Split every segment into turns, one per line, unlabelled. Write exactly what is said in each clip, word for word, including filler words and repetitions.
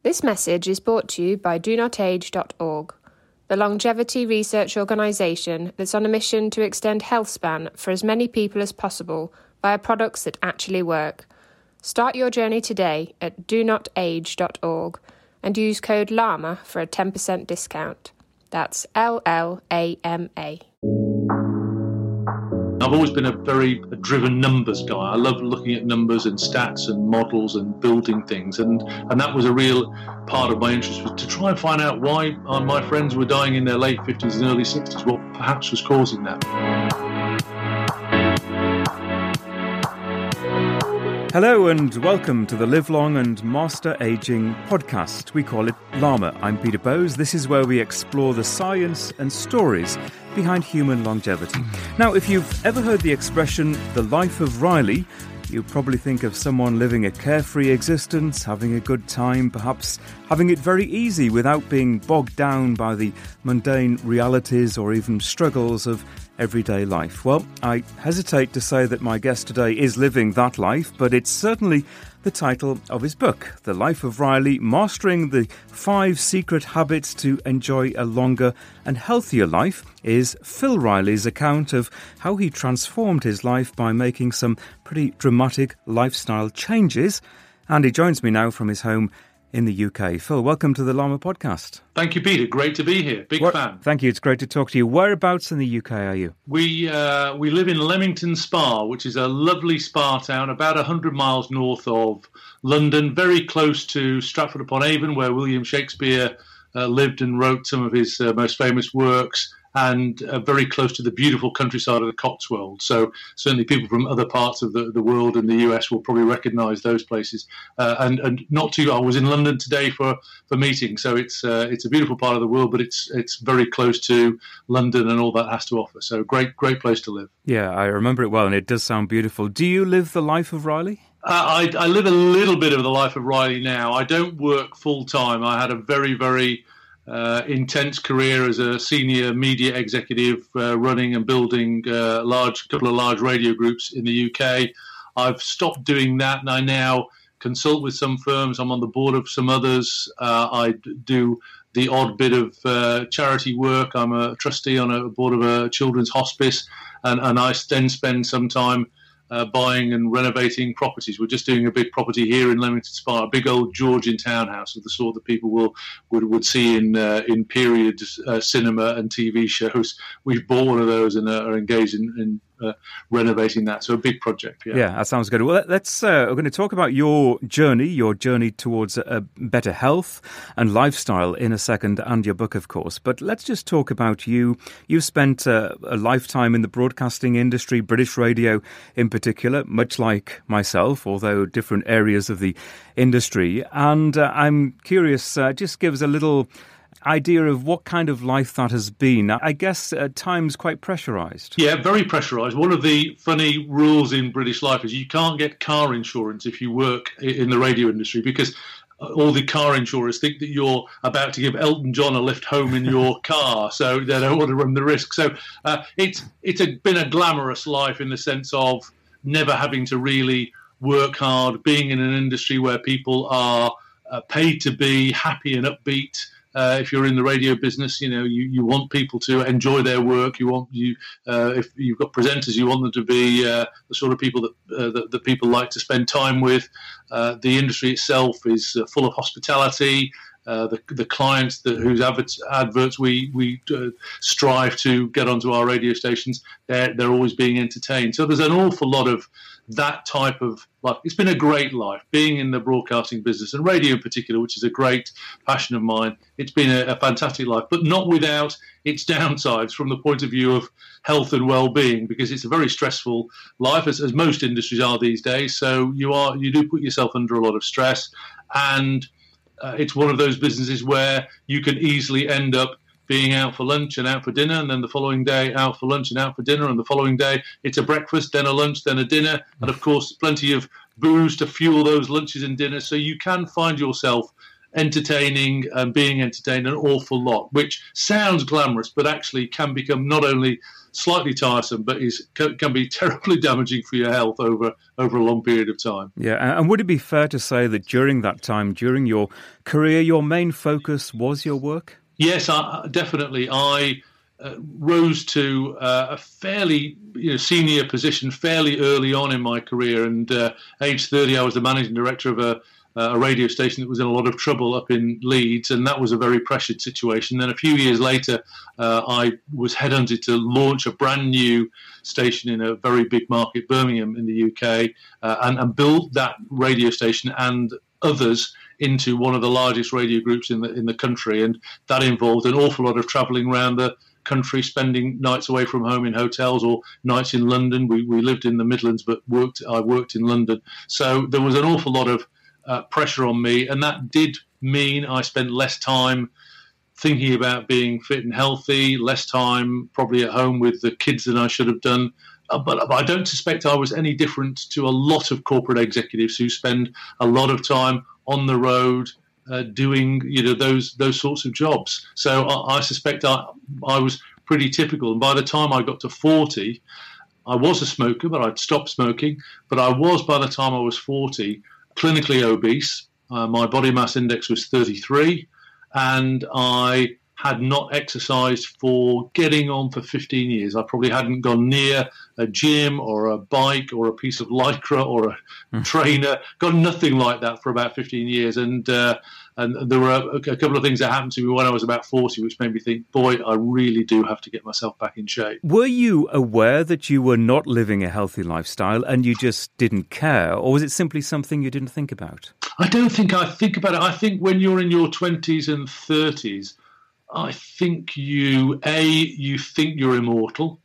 This message is brought to you by do not age dot org, the longevity research organisation that's on a mission to extend health span for as many people as possible via products that actually work. Start your journey today at do not age dot org and use code LLAMA for a ten percent discount. That's L L A M A.
I've always been a very driven numbers guy. I love looking at numbers and stats and models and building things, and, and that was a real part of my interest, was to try and find out why uh, my friends were dying in their late fifties and early sixties, what perhaps was causing that.
Hello and welcome to the Live Long and Master Aging podcast. We call it LLAMA. I'm Peter Bowes. This is where we explore the science and stories behind human longevity. Now, if you've ever heard the expression, the life of Riley, you probably think of someone living a carefree existence, having a good time, perhaps having it very easy without being bogged down by the mundane realities or even struggles of everyday life. Well, I hesitate to say that my guest today is living that life, but it's certainly the title of his book, The Life of Riley, Mastering the Five Secret Habits to Enjoy a Longer and Healthier Life, is Phil Riley's account of how he transformed his life by making some pretty dramatic lifestyle changes. And he joins me now from his home in the U K. Phil, welcome to the LLAMA podcast.
Thank you, Peter. Great to be here. Big
Where,
fan.
Thank you. It's great to talk to you. Whereabouts in the U K are you?
We uh, we live in Leamington Spa, which is a lovely spa town about one hundred miles north of London, very close to Stratford-upon-Avon, where William Shakespeare uh, lived and wrote some of his uh, most famous works, and uh, very close to the beautiful countryside of the Cotswolds. So certainly people from other parts of the, the world and the U S will probably recognise those places. Uh, and, and not too, I was in London today for, for meetings, so it's uh, it's a beautiful part of the world, but it's it's very close to London and all that has to offer. So great, great place to live.
Yeah, I remember it well, and it does sound beautiful. Do you live the life of Riley?
Uh, I, I live a little bit of the life of Riley now. I don't work full time. I had a very, very Uh, intense career as a senior media executive, uh, running and building a uh, large couple of large radio groups in the U K. I've stopped doing that, and I now consult with some firms. I'm on the board of some others. Uh, I do the odd bit of uh, charity work. I'm a trustee on a board of a children's hospice, and, and I then spend some time Uh, buying and renovating properties. We're just doing a big property here in Leamington Spa, a big old Georgian townhouse of the sort that people will would, would see in uh, in period uh, cinema and T V shows. We've bought one of those and uh, are engaged in, in uh, renovating that. So a big project. Yeah,
yeah, that sounds good. Well, let's. Uh, we're going to talk about your journey, your journey towards a better health and lifestyle in a second, and your book, of course. But let's just talk about you. You've spent uh, a lifetime in the broadcasting industry, British radio in particular, much like myself, although different areas of the industry. And uh, I'm curious, uh, just give us a little idea of what kind of life that has been. I guess at times quite pressurised.
Yeah, very pressurised. One of the funny rules in British life is you can't get car insurance if you work in the radio industry, because all the car insurers think that you're about to give Elton John a lift home in your car, so they don't want to run the risk. So uh, it's it's a, been a glamorous life in the sense of never having to really work hard, being in an industry where people are uh, paid to be happy and upbeat. Uh, if you're in the radio business, you know, you, you want people to enjoy their work. You want you uh, if you've got presenters, you want them to be uh, the sort of people that, uh, that that people like to spend time with. Uh, the industry itself is uh, full of hospitality. Uh, the the clients that, whose adverts, adverts we we uh, strive to get onto our radio stations, they're they're always being entertained. So there's an awful lot of that type of life. It's been a great life being in the broadcasting business, and radio in particular, which is a great passion of mine. It's been a, a fantastic life, but not without its downsides from the point of view of health and well-being, because it's a very stressful life, as, as most industries are these days. So you are you do put yourself under a lot of stress, and Uh, it's one of those businesses where you can easily end up being out for lunch and out for dinner, and then the following day out for lunch and out for dinner, and the following day it's a breakfast, then a lunch, then a dinner, and of course plenty of booze to fuel those lunches and dinners. So you can find yourself entertaining and being entertained an awful lot, which sounds glamorous, but actually can become not only slightly tiresome, but is can, can be terribly damaging for your health over, over a long period of time.
Yeah, and would it be fair to say that during that time, during your career, your main focus was your work?
Yes, I, definitely. I uh, rose to uh, a fairly you know, senior position fairly early on in my career, and uh, age thirty, I was the managing director of a Uh, a radio station that was in a lot of trouble up in Leeds, and that was a very pressured situation. Then a few years later, uh, I was headhunted to launch a brand new station in a very big market, Birmingham in the U K, uh, and, and build that radio station and others into one of the largest radio groups in the in the country. And that involved an awful lot of travelling around the country, spending nights away from home in hotels or nights in London. We, we lived in the Midlands, but worked I worked in London. So there was an awful lot of Uh, pressure on me, and that did mean I spent less time thinking about being fit and healthy, less time probably at home with the kids than I should have done. Uh, but, but I don't suspect I was any different to a lot of corporate executives who spend a lot of time on the road uh, doing you know those those sorts of jobs. So I, I suspect I, I was pretty typical. And by the time I got to forty, I was a smoker, but I'd stopped smoking. But I was, by the time I was forty, clinically obese. Uh, my body mass index was thirty-three, and I had not exercised for getting on for fifteen years. I probably hadn't gone near a gym or a bike or a piece of Lycra or a mm. trainer, got nothing like that for about fifteen years. And uh, and there were a, a couple of things that happened to me when I was about forty, which made me think, boy, I really do have to get myself back in shape.
Were you aware that you were not living a healthy lifestyle and you just didn't care? Or was it simply something you didn't think about?
I don't think I think about it. I think when you're in your twenties and thirties, I think you, A, you think you're immortal,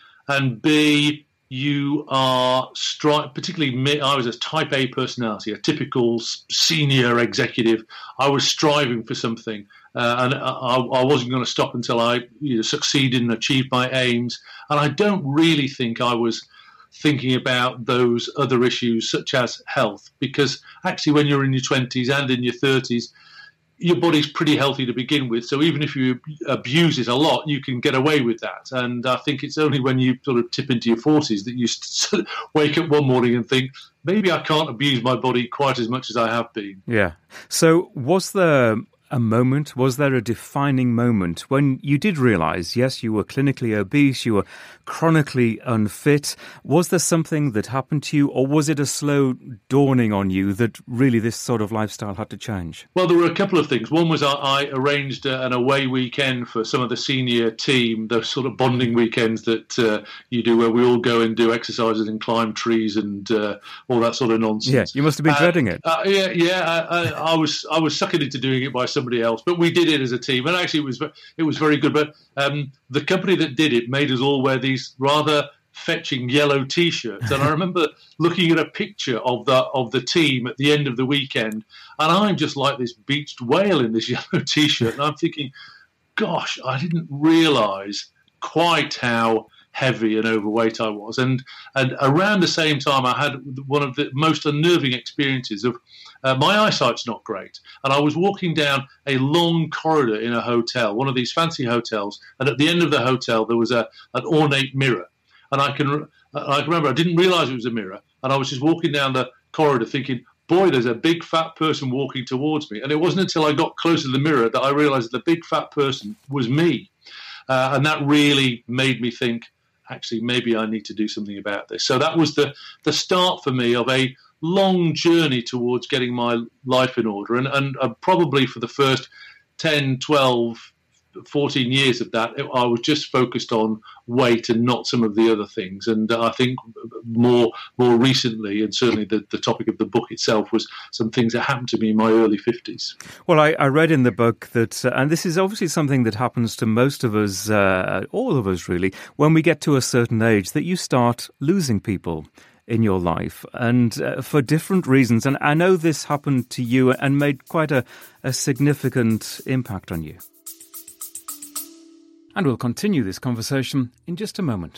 and B, you are, stri- particularly me, I was a type A personality, a typical senior executive. I was striving for something, uh, and I, I wasn't going to stop until I you know, succeeded and achieved my aims. And I don't really think I was thinking about those other issues such as health, because actually when you're in your twenties and in your thirties, your body's pretty healthy to begin with. So even if you abuse it a lot, you can get away with that. And I think it's only when you sort of tip into your forties that you wake up one morning and think, maybe I can't abuse my body quite as much as I have been.
Yeah. So was there a moment, was there a defining moment when you did realise, yes, you were clinically obese, you were chronically unfit? Was there something that happened to you, or was it a slow dawning on you that really this sort of lifestyle had to change?
Well, there were a couple of things. One was I, I arranged an away weekend for some of the senior team, those sort of bonding weekends that uh, you do where we all go and do exercises and climb trees and uh, all that sort of nonsense.
Yeah, you must have been uh, dreading it.
Uh, yeah, yeah. I, I, I was I was suckered into doing it by somebody else, but we did it as a team, and actually it was it was very good. But um, the company that did it made us all wear these rather fetching yellow T-shirts, and I remember looking at a picture of the of the team at the end of the weekend, and I'm just like this beached whale in this yellow T-shirt, and I'm thinking, gosh, I didn't realise quite how heavy and overweight I was. And and around the same time, I had one of the most unnerving experiences of uh, my eyesight's not great, and I was walking down a long corridor in a hotel, one of these fancy hotels, and at the end of the hotel there was a an ornate mirror, and I can I can remember I didn't realise it was a mirror, and I was just walking down the corridor thinking, boy, there's a big fat person walking towards me. And it wasn't until I got closer to the mirror that I realised that the big fat person was me, uh, and that really made me think, actually, maybe I need to do something about this. So that was the, the start for me of a long journey towards getting my life in order. And, and uh, probably for the first ten, twelve, fourteen years of that, it, I was just focused on weight and not some of the other things. And uh, I think more more recently, and certainly the, the topic of the book itself, was some things that happened to me in my early fifties.
Well, I, I read in the book that, uh, and this is obviously something that happens to most of us, uh, all of us really, when we get to a certain age, that you start losing people in your life, and uh, for different reasons. And I know this happened to you and made quite a, a significant impact on you. And we'll continue this conversation in just a moment.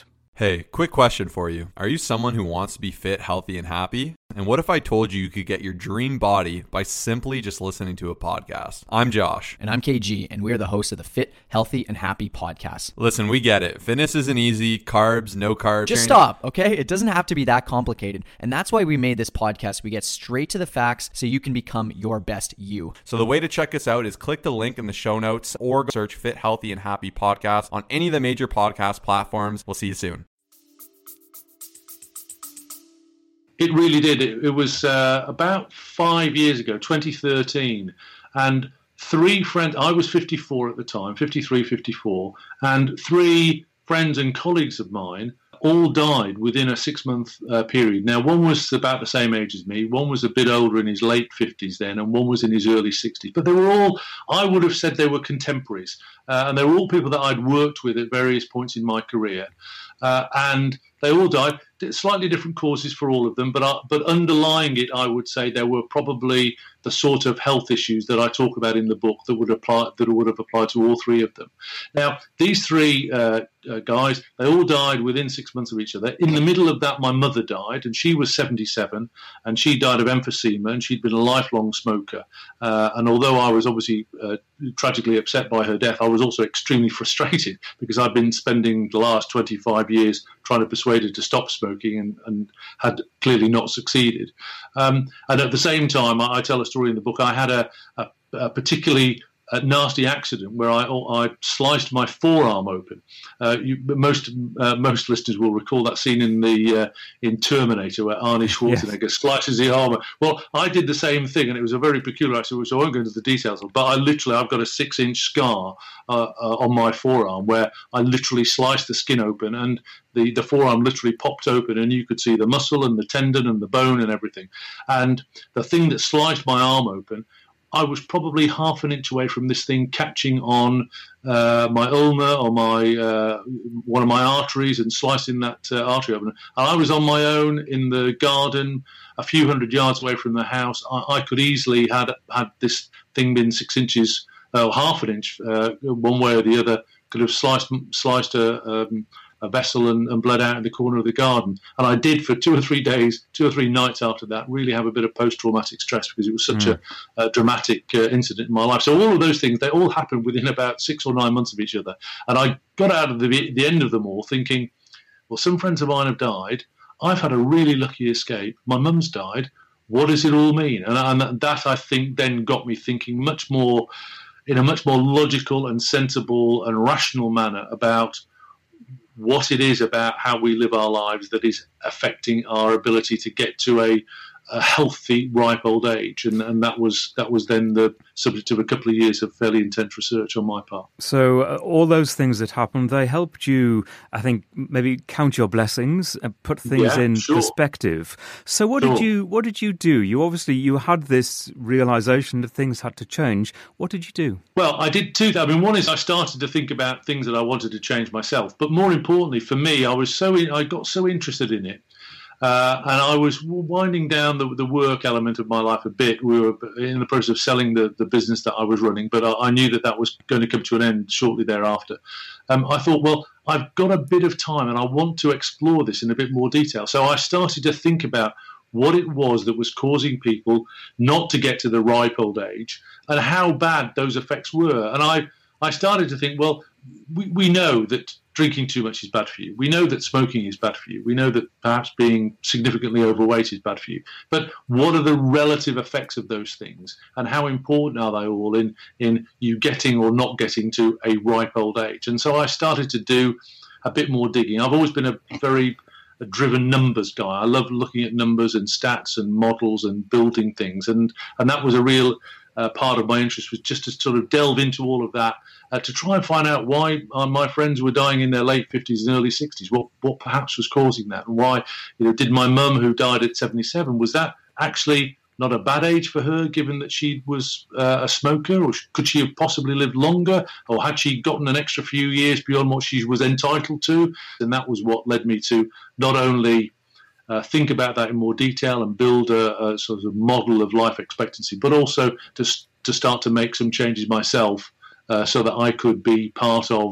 Hey, quick question for you. Are you someone who wants to be fit, healthy, and happy? And what if I told you you could get your dream body by simply just listening to a podcast? I'm Josh.
And I'm K G, and we are the hosts of the Fit, Healthy, and Happy podcast.
Listen, we get it. Fitness isn't easy. Carbs, no carbs.
Just stop, okay? It doesn't have to be that complicated. And that's why we made this podcast. We get straight to the facts so you can become your best you.
So the way to check us out is click the link in the show notes or search Fit, Healthy, and Happy podcast on any of the major podcast platforms. We'll see you soon.
It really did. It, it was uh, about five years ago, twenty thirteen, and three friends, I was fifty-four at the time, fifty-three, fifty-four, and three friends and colleagues of mine all died within a six-month uh, period. Now, one was about the same age as me, one was a bit older in his late fifties then, and one was in his early sixties. But they were all, I would have said they were contemporaries, uh, and they were all people that I'd worked with at various points in my career. Uh, and they all died, slightly different causes for all of them, but uh, but underlying it, I would say there were probably the sort of health issues that I talk about in the book that would apply that would have applied to all three of them. Now, these three uh, uh, guys, they all died within six months of each other. In the middle of that, my mother died, and she was seventy-seven, and she died of emphysema, and she'd been a lifelong smoker. Uh, and although I was obviously uh, tragically upset by her death, I was also extremely frustrated because I'd been spending the last twenty-five years trying to persuade her to stop smoking and, and had clearly not succeeded. Um, and at the same time, I, I tell a story in the book, I had a, a, a particularly a nasty accident where I, I sliced my forearm open. Uh, you, most uh, most listeners will recall that scene in the uh, in Terminator where Arnie Schwarzenegger yes. slices the arm. Well, I did the same thing, and it was a very peculiar accident, so I won't go into the details of. But I literally, I've got a six-inch scar uh, uh, on my forearm where I literally sliced the skin open, and the the forearm literally popped open, and you could see the muscle and the tendon and the bone and everything. And the thing that sliced my arm open, I was probably half an inch away from this thing catching on uh, my ulna or my uh, one of my arteries and slicing that uh, artery open. And I was on my own in the garden, a few hundred yards away from the house. I, I could easily had had this thing been six inches, uh, half an inch, uh, one way or the other, could have sliced sliced a. Um, a vessel and, and bled out in the corner of the garden. And I did for two or three days, two or three nights after that, really have a bit of post-traumatic stress because it was such mm. a, a dramatic uh, incident in my life. So all of those things, they all happened within about six or nine months of each other. And I got out of the, the end of them all thinking, well, some friends of mine have died. I've had a really lucky escape. My mum's died. What does it all mean? And, and that, I think, then got me thinking much more, in a much more logical and sensible and rational manner about what it is about how we live our lives that is affecting our ability to get to a, a healthy, ripe old age. And, and that was that was then the subject of a couple of years of fairly intense research on my part.
So uh, all those things that happened, they helped you, I think, maybe count your blessings and put things
yeah,
in
sure.
perspective. So what sure. did you what did you do? You obviously, you had this realization that things had to change. What did you do?
Well, I did two things. I mean, one is I started to think about things that I wanted to change myself. But more importantly, for me, I was so in, I got so interested in it. Uh, and I was winding down the, the work element of my life a bit. We were in the process of selling the, the business that I was running, but I, I knew that that was going to come to an end shortly thereafter. Um, I thought, well, I've got a bit of time and I want to explore this in a bit more detail. So I started to think about what it was that was causing people not to get to the ripe old age and how bad those effects were. And I, I started to think, well, we, we know that drinking too much is bad for you. We know that smoking is bad for you. We know that perhaps being significantly overweight is bad for you. But what are the relative effects of those things? And how important are they all in, in you getting or not getting to a ripe old age? And so I started to do a bit more digging. I've always been a very a driven numbers guy. I love looking at numbers and stats and models and building things. And, and that was a real uh, part of my interest, was just to sort of delve into all of that, Uh, to try and find out why uh, my friends were dying in their late fifties and early sixties, what what perhaps was causing that, and why, you know, did my mum, who died at seventy-seven, was that actually not a bad age for her, given that she was uh, a smoker, or could she have possibly lived longer, or had she gotten an extra few years beyond what she was entitled to? And that was what led me to not only uh, think about that in more detail and build a, a sort of model of life expectancy, but also to to start to make some changes myself, Uh, so that I could be part of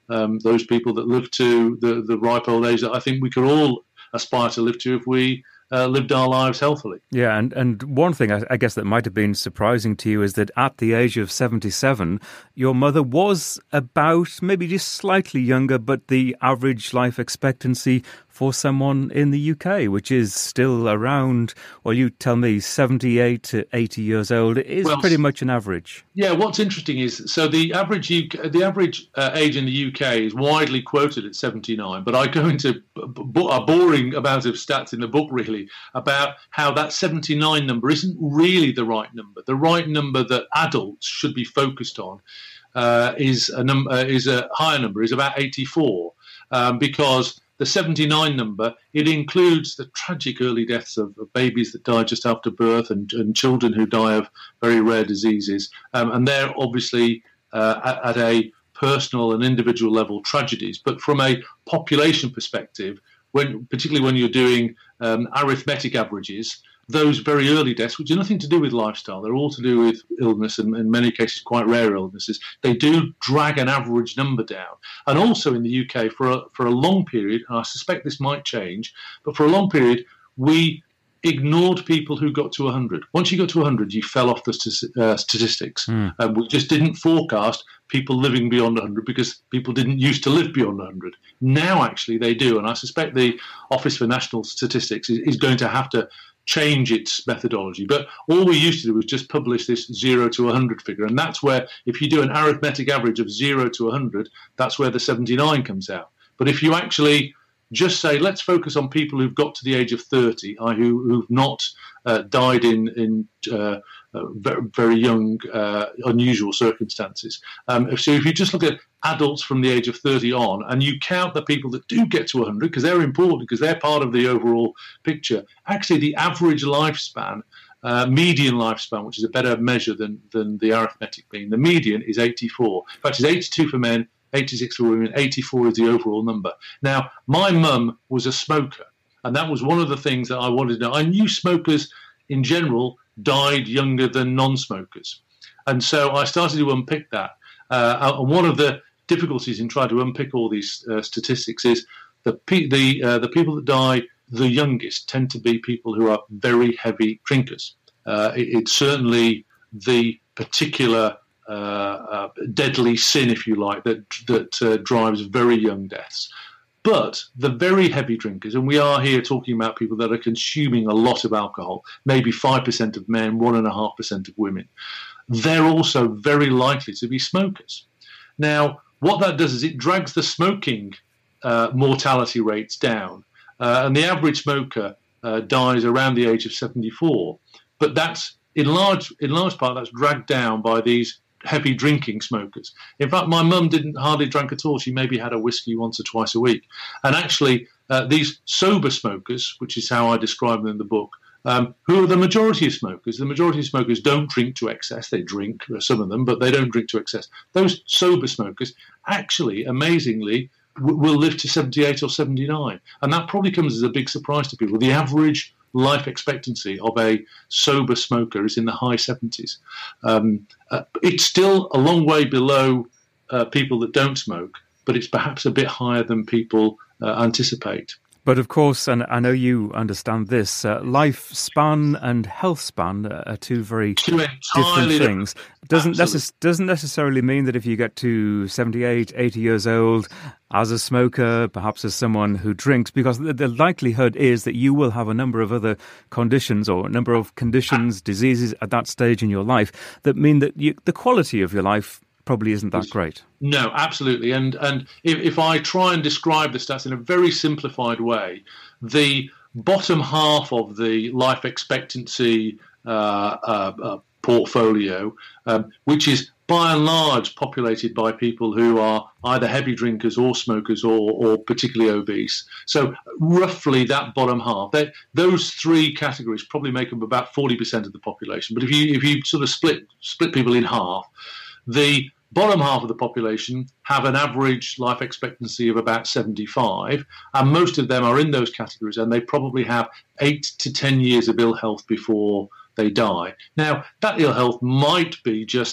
um, those people that live to the, the ripe old age that I think we could all aspire to live to if we uh, lived our lives healthily.
Yeah, and, and one thing I, I guess that might have been surprising to you is that at the age of seventy-seven, your mother was about maybe just slightly younger, but the average life expectancy for someone in the U K, which is still around, well, you tell me, seventy-eight to eighty years old, is well, pretty much an average.
Yeah, what's interesting is, so the average U K, the average uh, age in the U K is widely quoted at seventy-nine, but I go into b- a boring amount of stats in the book, really, about how that seventy-nine number isn't really the right number. The right number that adults should be focused on uh, is a num- uh, is a higher number, is about eighty-four, um, because the seventy-nine number, it includes the tragic early deaths of, of babies that die just after birth and, and children who die of very rare diseases. Um, and they're obviously uh, at, at a personal and individual level tragedies. But from a population perspective, when particularly when you're doing um, arithmetic averages, those very early deaths, which are nothing to do with lifestyle, they're all to do with illness and in many cases quite rare illnesses, they do drag an average number down. And also in the U K, for a, for a long period, and I suspect this might change, but for a long period, we ignored people who got to one hundred. Once you got to one hundred, you fell off the st- uh, statistics. Mm. Um, we just didn't forecast people living beyond one hundred because people didn't used to live beyond one hundred. Now, actually, they do. And I suspect the Office for National Statistics is, is going to have to change its methodology. But all we used to do was just publish this zero to one hundred figure. And that's where, if you do an arithmetic average of zero to one hundred, that's where the seventy-nine comes out. But if you actually just say, let's focus on people who've got to the age of thirty, who, who've not uh, died in, in uh, uh, very, very young, uh, unusual circumstances. Um, so if you just look at adults from the age of thirty on, and you count the people that do get to one hundred, because they're important, because they're part of the overall picture, actually the average lifespan, uh, median lifespan, which is a better measure than, than the arithmetic being, the median is eighty-four. In fact, it's eighty-two for men, eighty-six for women, eighty-four is the overall number. Now, my mum was a smoker, and that was one of the things that I wanted to know. I knew smokers in general died younger than non-smokers. And so I started to unpick that. Uh, and one of the difficulties in trying to unpick all these uh, statistics is the pe- the uh, the people that die the youngest tend to be people who are very heavy drinkers. Uh, it, it's certainly the particular Uh, uh, deadly sin, if you like, that that uh, drives very young deaths. But the very heavy drinkers, and we are here talking about people that are consuming a lot of alcohol, maybe five percent of men, one point five percent of women, they're also very likely to be smokers. Now, what that does is it drags the smoking uh, mortality rates down, uh, and the average smoker uh, dies around the age of seventy-four. But that's, in large, in large part, that's dragged down by these heavy drinking smokers. In fact, my mum didn't hardly drink at all. She maybe had a whiskey once or twice a week. And actually, uh, these sober smokers, which is how I describe them in the book, um, who are the majority of smokers. The majority of smokers don't drink to excess. They drink, some of them, but they don't drink to excess. Those sober smokers actually, amazingly, w- will live to seventy-eight or seventy-nine. And that probably comes as a big surprise to people. The average life expectancy of a sober smoker is in the high seventies. Um, uh, it's still a long way below uh, people that don't smoke, but it's perhaps a bit higher than people uh, anticipate.
But of course, and I know you understand this, uh, lifespan and health span are two very
two
different things. Doesn't, necess- doesn't necessarily mean that if you get to seventy-eight, eighty years old, as a smoker, perhaps as someone who drinks, because the, the likelihood is that you will have a number of other conditions or a number of conditions, diseases at that stage in your life that mean that you, the quality of your life probably isn't that great.
No, absolutely. And and if, if I try and describe the stats in a very simplified way, the bottom half of the life expectancy uh, uh, uh, portfolio, um, which is by and large populated by people who are either heavy drinkers or smokers or, or particularly obese. So roughly that bottom half, they, those three categories probably make up about forty percent of the population. But if you if you sort of split split people in half, the bottom half of the population have an average life expectancy of about seventy-five, and most of them are in those categories, and they probably have eight to ten years of ill health before they die. Now, that ill health might be just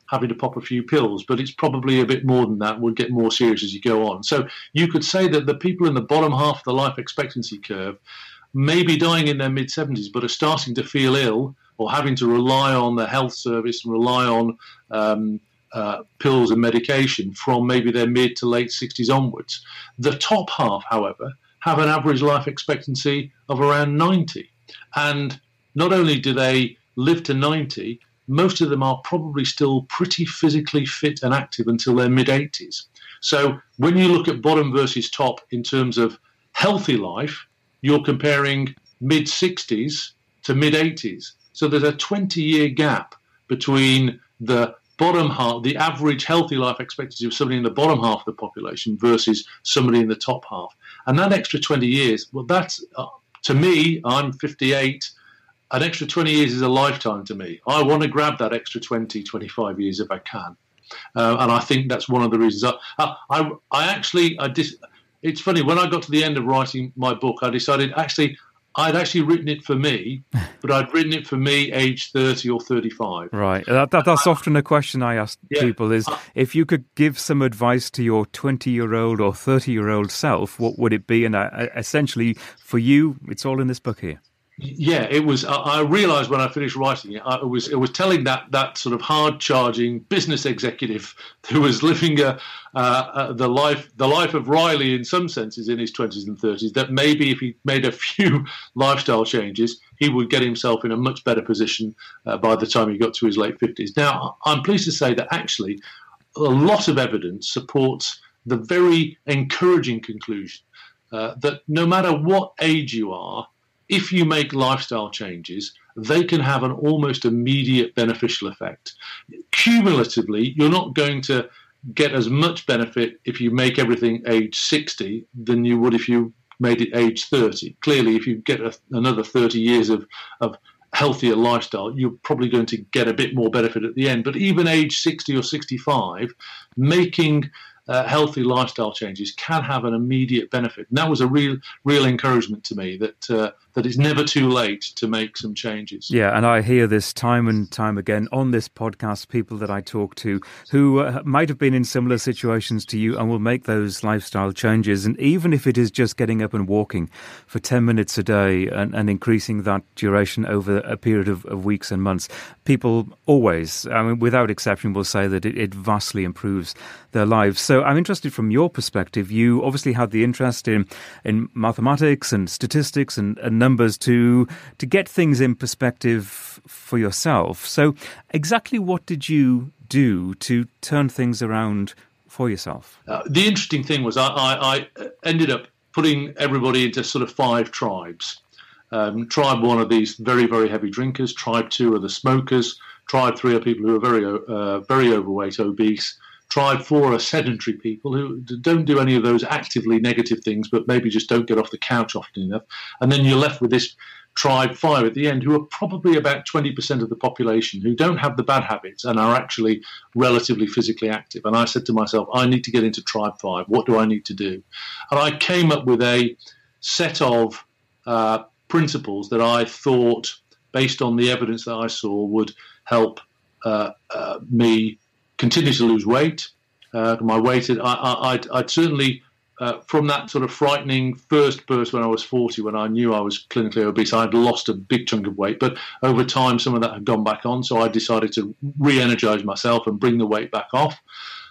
having to pop a few pills, but it's probably a bit more than that. Will get more serious as you go on. So you could say that the people in the bottom half of the life expectancy curve may be dying in their mid-seventies, but are starting to feel ill or having to rely on the health service and rely on um, uh, pills and medication from maybe their mid to late sixties onwards. The top half, however, have an average life expectancy of around ninety. And not only do they live to ninety, most of them are probably still pretty physically fit and active until their mid-eighties. So when you look at bottom versus top in terms of healthy life, you're comparing mid-sixties to mid-eighties. So there's a twenty-year gap between the bottom half, the average healthy life expectancy of somebody in the bottom half of the population versus somebody in the top half. And that extra twenty years, well, that's, uh, to me, I'm fifty-eight, an extra twenty years is a lifetime to me. I want to grab that extra twenty, twenty-five years if I can. Uh, and I think that's one of the reasons. I, I, I actually, I dis, it's funny, when I got to the end of writing my book, I decided actually, I'd actually written it for me, but I'd written it for me age thirty or thirty-five.
Right. That, that, that's often a question I ask yeah. people is, if you could give some advice to your twenty-year-old or thirty-year-old self, what would it be? And I, essentially, for you, it's all in this book here.
Yeah, it was. I, I realised when I finished writing it, I, it was it was telling that that sort of hard-charging business executive who was living a, uh, uh, the life the life of Riley in some senses in his twenties and thirties, that maybe if he made a few lifestyle changes, he would get himself in a much better position uh, by the time he got to his late fifties. Now, I'm pleased to say that actually a lot of evidence supports the very encouraging conclusion uh, that no matter what age you are, if you make lifestyle changes, they can have an almost immediate beneficial effect. Cumulatively, you're not going to get as much benefit if you make everything age sixty than you would if you made it age thirty. Clearly, if you get a, another thirty years of, of healthier lifestyle, you're probably going to get a bit more benefit at the end. But even age sixty or sixty-five, making Uh, healthy lifestyle changes can have an immediate benefit. And that was a real real encouragement to me that uh, that it's never too late to make some changes.
Yeah, and I hear this time and time again on this podcast, people that I talk to who uh, might have been in similar situations to you and will make those lifestyle changes. And even if it is just getting up and walking for ten minutes a day and, and increasing that duration over a period of, of weeks and months, people always, I mean, without exception, will say that it, it vastly improves their lives. So I'm interested from your perspective. You obviously had the interest in, in mathematics and statistics and, and numbers to to get things in perspective for yourself. So exactly what did you do to turn things around for yourself?
Uh, the interesting thing was I, I, I ended up putting everybody into sort of five tribes. Um, tribe one are these very, very heavy drinkers. Tribe two are the smokers. Tribe three are people who are very, uh, very overweight, obese. Tribe four are sedentary people who don't do any of those actively negative things, but maybe just don't get off the couch often enough. And then you're left with this tribe five at the end, who are probably about twenty percent of the population, who don't have the bad habits and are actually relatively physically active. And I said to myself, I need to get into tribe five. What do I need to do? And I came up with a set of uh, principles that I thought, based on the evidence that I saw, would help uh, uh, me continue to lose weight. Uh, my weight, I, I, I'd, I'd certainly, uh, from that sort of frightening first burst when I was forty, when I knew I was clinically obese, I'd lost a big chunk of weight. But over time, some of that had gone back on. So I decided to re-energize myself and bring the weight back off.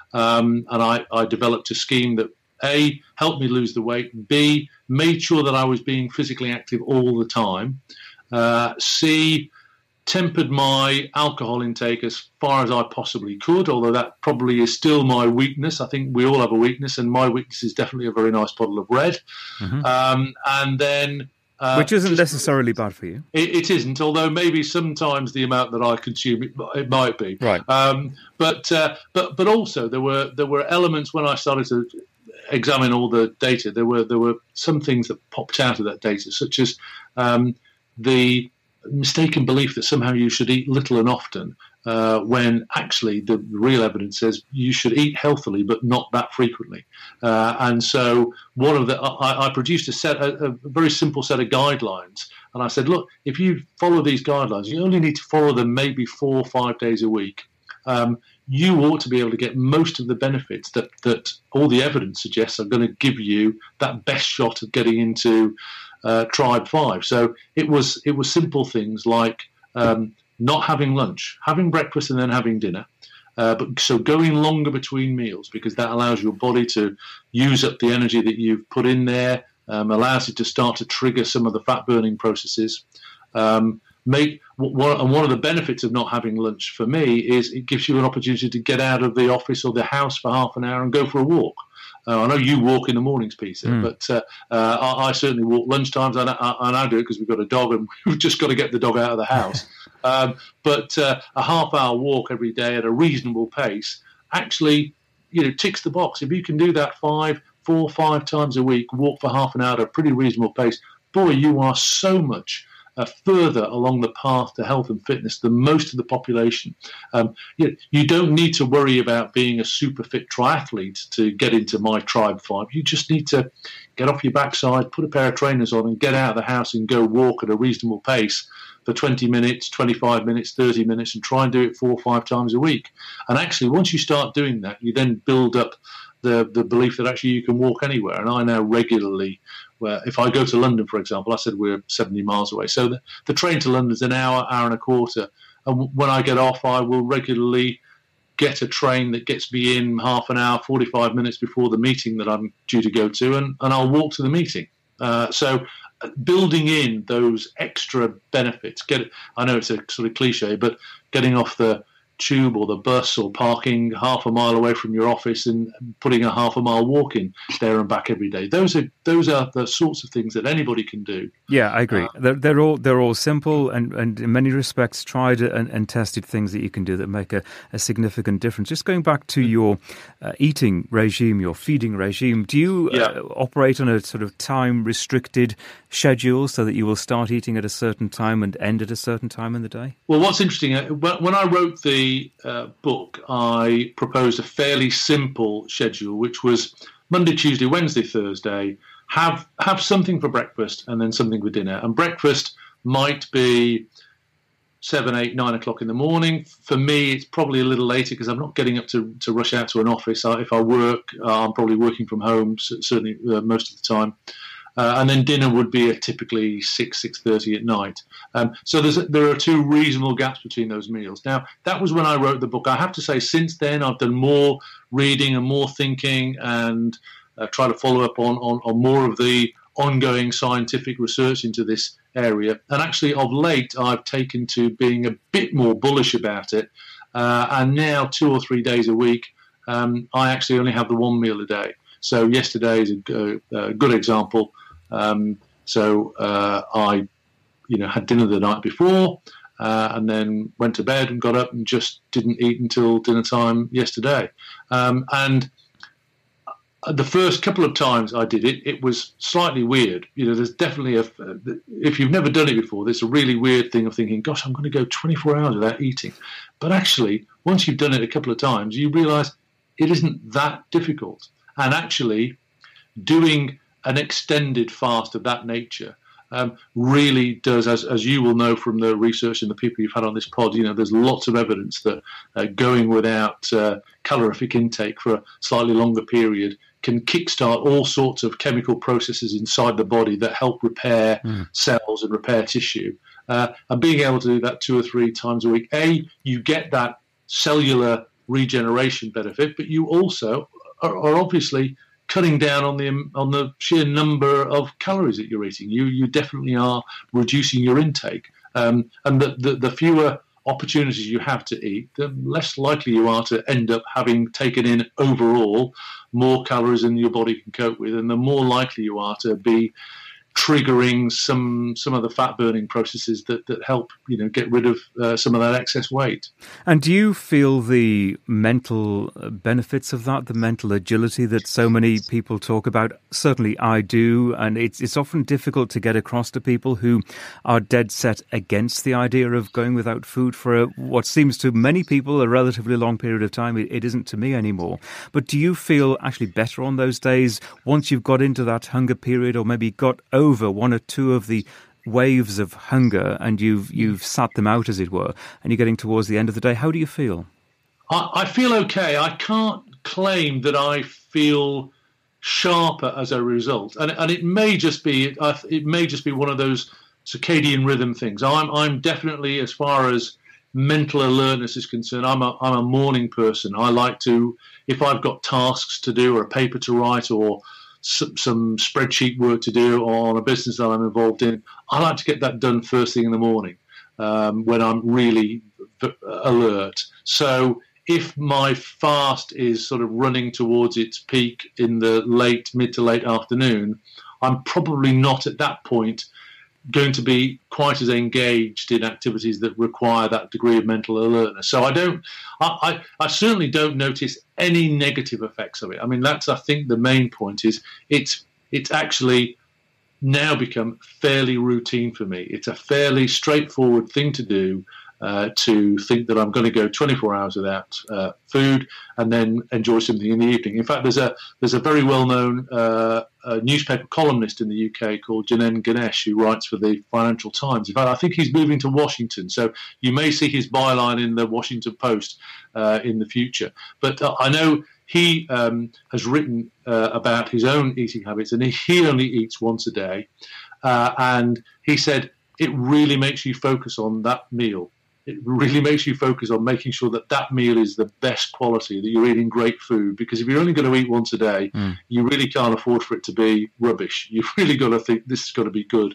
Um, and I, I developed a scheme that, A, helped me lose the weight, B, made sure that I was being physically active all the time, uh, C, tempered my alcohol intake as far as I possibly could, although that probably is still my weakness. I think we all have a weakness, and my weakness is definitely a very nice bottle of red. Mm-hmm. Um, and then... Uh,
Which isn't
just,
necessarily bad for you.
It, it isn't, although maybe sometimes the amount that I consume, it, it might be.
Right.
Um, but, uh, but but also there were there were elements when I started to examine all the data, there were, there were some things that popped out of that data, such as um, the mistaken belief that somehow you should eat little and often, uh, when actually the real evidence says you should eat healthily but not that frequently. Uh, and so one of the I, I produced a set a, a very simple set of guidelines, and I said, look, if you follow these guidelines, you only need to follow them maybe four or five days a week. Um, you ought to be able to get most of the benefits that, that all the evidence suggests are going to give you that best shot of getting into uh, Tribe Five. So it was it was simple things like um, not having lunch, having breakfast and then having dinner. Uh, but so going longer between meals, because that allows your body to use up the energy that you've put in there, um, allows it to start to trigger some of the fat burning processes. Um, make one, and one of the benefits of not having lunch for me is it gives you an opportunity to get out of the office or the house for half an hour and go for a walk. Uh, I know you walk in the mornings, Peter, mm. but uh, uh, I, I certainly walk lunchtimes, and I, and I do it because we've got a dog and we've just got to get the dog out of the house. um, but uh, a half-hour walk every day at a reasonable pace actually, you know, ticks the box. If you can do that five, four, five times a week, walk for half an hour at a pretty reasonable pace, boy, you are so much Uh, further along the path to health and fitness than most of the population. Um, you, you don't need to worry about being a super fit triathlete to get into my Tribe Five. You just need to get off your backside, put a pair of trainers on and get out of the house and go walk at a reasonable pace for twenty minutes, twenty-five minutes, thirty minutes, and try and do it four or five times a week. And actually, once you start doing that, you then build up the, the belief that actually you can walk anywhere. And I now regularly, where if I go to London, for example, I said we're seventy miles away. So the, the train to London is an hour, hour and a quarter. And when I get off, I will regularly get a train that gets me in half an hour, forty-five minutes before the meeting that I'm due to go to, and, and I'll walk to the meeting. Uh, so building in those extra benefits, get I know it's a sort of cliche, but getting off the tube or the bus or parking half a mile away from your office and putting a half a mile walk in there and back every day. Those are those are the sorts of things that anybody can do.
Yeah, I agree. Uh, they're, they're all they're all simple and, and in many respects tried and, and tested things that you can do that make a, a significant difference. Just going back to your uh, eating regime, your feeding regime, do you yeah. uh, operate on a sort of time restricted schedule so that you will start eating at a certain time and end at a certain time in the day?
Well, what's interesting, when I wrote the Uh, book, I proposed a fairly simple schedule, which was Monday, Tuesday, Wednesday, Thursday, have have something for breakfast and then something for dinner. And breakfast might be seven, eight, nine o'clock in the morning. For me, it's probably a little later because I'm not getting up to, to rush out to an office. I, if I work, uh, I'm probably working from home, certainly uh, most of the time. Uh, and then dinner would be at typically six, six thirty at night. Um, so there's, there are two reasonable gaps between those meals. Now, that was when I wrote the book. I have to say, since then, I've done more reading and more thinking and uh, try to follow up on, on, on more of the ongoing scientific research into this area. And actually, of late, I've taken to being a bit more bullish about it. Uh, and now, two or three days a week, um, I actually only have the one meal a day. So yesterday is a, a, a good example. Um, so uh, I, you know, had dinner the night before, uh, and then went to bed and got up and just didn't eat until dinner time yesterday. Um, and the first couple of times I did it, it was slightly weird. You know, there's definitely a, if you've never done it before, there's a really weird thing of thinking, gosh, I'm going to go twenty-four hours without eating. But actually, once you've done it a couple of times, you realize it isn't that difficult. And actually, doing an extended fast of that nature um, really does, as, as you will know from the research and the people you've had on this pod, you know, there's lots of evidence that uh, going without uh, calorific intake for a slightly longer period can kickstart all sorts of chemical processes inside the body that help repair mm. cells and repair tissue. Uh, and being able to do that two or three times a week, A, you get that cellular regeneration benefit, but you also are, are obviously cutting down on the on the sheer number of calories that you're eating. You you definitely are reducing your intake, um, and the, the the fewer opportunities you have to eat, the less likely you are to end up having taken in overall more calories than your body can cope with, and the more likely you are to be triggering some some of the fat burning processes that, that help, you know, get rid of uh, some of that excess weight.
And do you feel the mental benefits of that, the mental agility that so many people talk about? Certainly I do, and it's it's often difficult to get across to people who are dead set against the idea of going without food for a, what seems to many people a relatively long period of time. It, it isn't to me anymore. But do you feel actually better on those days once you've got into that hunger period, or maybe got over over one or two of the waves of hunger and you've you've sat them out, as it were, and you're getting towards the end of the day? How do you feel?
I, I feel okay. I can't claim that I feel sharper as a result, and and it may just be it may just be one of those circadian rhythm things. I'm I'm definitely, as far as mental alertness is concerned, I'm a I'm a morning person. I like to, if I've got tasks to do or a paper to write or some, some spreadsheet work to do on a business that I'm involved in, I like to get that done first thing in the morning um, when I'm really alert. So if my fast is sort of running towards its peak in the late, mid to late afternoon, I'm probably not at that point going to be quite as engaged in activities that require that degree of mental alertness. So I don't, I, I, I certainly don't notice any negative effects of it. I mean, that's, I think, the main point is it's, it's actually now become fairly routine for me. It's a fairly straightforward thing to do. Uh, to think that I'm going to go twenty-four hours without uh, food and then enjoy something in the evening. In fact, there's a there's a very well-known uh, uh, newspaper columnist in the U K called Janen Ganesh who writes for the Financial Times. In fact, I think he's moving to Washington, so you may see his byline in the Washington Post uh, in the future. But uh, I know he um, has written uh, about his own eating habits, and he only eats once a day. Uh, and he said it really makes you focus on that meal. It really makes you focus on making sure that that meal is the best quality, that you're eating great food. Because if you're only going to eat once a day, mm. you really can't afford for it to be rubbish. You've really got to think this has got to be good.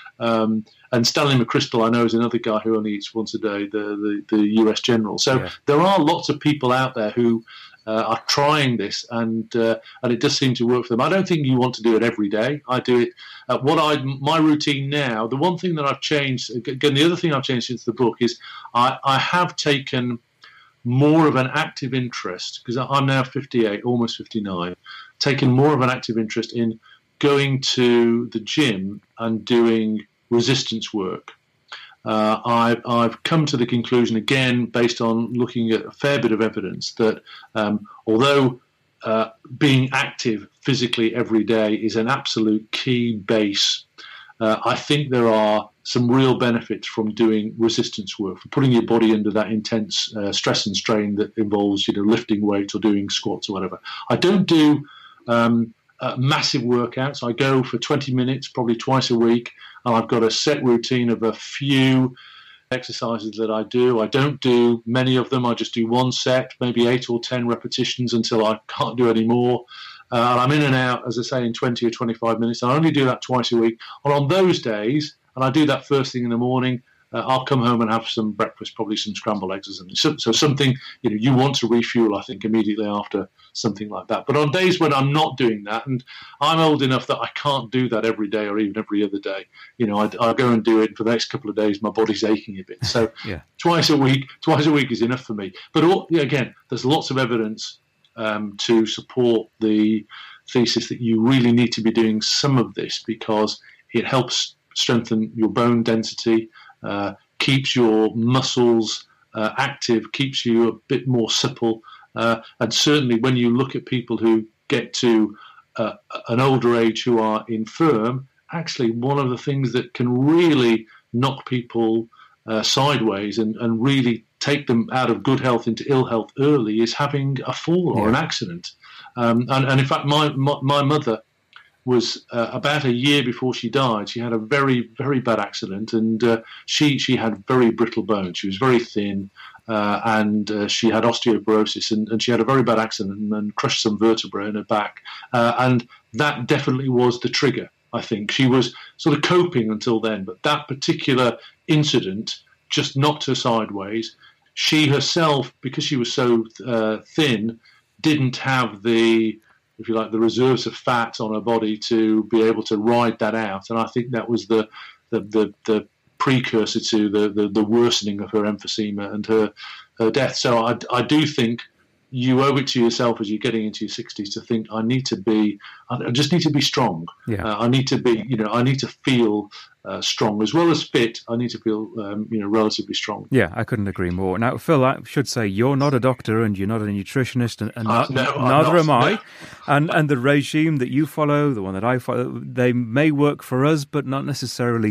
Um, and Stanley McChrystal, I know, is another guy who only eats once a day, the, the, the U S general. So yeah. there are lots of people out there who uh, are trying this, and uh, and it does seem to work for them. I don't think you want to do it every day. I do it. Uh, what I my routine now, the one thing that I've changed, again, the other thing I've changed since the book is I, I have taken more of an active interest, because I'm now fifty-eight, almost fifty-nine, taken more of an active interest in going to the gym and doing resistance work. Uh, I've, I've come to the conclusion, again, based on looking at a fair bit of evidence, that um, although uh, being active physically every day is an absolute key base, uh, I think there are some real benefits from doing resistance work, for putting your body under that intense uh, stress and strain that involves, you know, lifting weights or doing squats or whatever. I don't do um, uh, massive workouts. I go for twenty minutes, probably twice a week, and I've got a set routine of a few exercises that I do. I don't do many of them. I just do one set, maybe eight or ten repetitions until I can't do any more. Uh, and I'm in and out, as I say, in twenty or twenty-five minutes. I only do that twice a week. And on those days, and I do that first thing in the morning, uh, I'll come home and have some breakfast, probably some scrambled eggs or something. So, so something, you know, you want to refuel, I think, immediately after something like that. But on days when I'm not doing that, and I'm old enough that I can't do that every day or even every other day, you know, I, I go and do it for the next couple of days. My body's aching a bit. So yeah. twice a week, twice a week is enough for me. But all, again, there's lots of evidence um, to support the thesis that you really need to be doing some of this, because it helps strengthen your bone density, uh, keeps your muscles uh, active, keeps you a bit more supple. Uh, and certainly when you look at people who get to uh, an older age who are infirm, actually one of the things that can really knock people uh, sideways and, and really take them out of good health into ill health early is having a fall or yeah. an accident. Um, and, and in fact, my, my, my mother was uh, about a year before she died. She had a very, very bad accident, and uh, she she had very brittle bones. She was very thin, uh, and uh, she had osteoporosis, and, and she had a very bad accident and, and crushed some vertebrae in her back. Uh, and that definitely was the trigger, I think. She was sort of coping until then, but that particular incident just knocked her sideways. She herself, because she was so uh, thin, didn't have the, if you like, the reserves of fat on her body to be able to ride that out. And I think that was the the, the, the precursor to the, the, the worsening of her emphysema and her, her death. So I, I do think you owe it to yourself as you're getting into your sixties to think, I need to be, I just need to be strong. Yeah. Uh, I need to be, you know, I need to feel uh, strong as well as fit. I need to feel, um, you know, relatively strong.
Yeah, I couldn't agree more. Now, Phil, I should say you're not a doctor and you're not a nutritionist, and, and
uh,
not,
no,
neither am I.
No.
And and the regime that you follow, the one that I follow, they may work for us, but not necessarily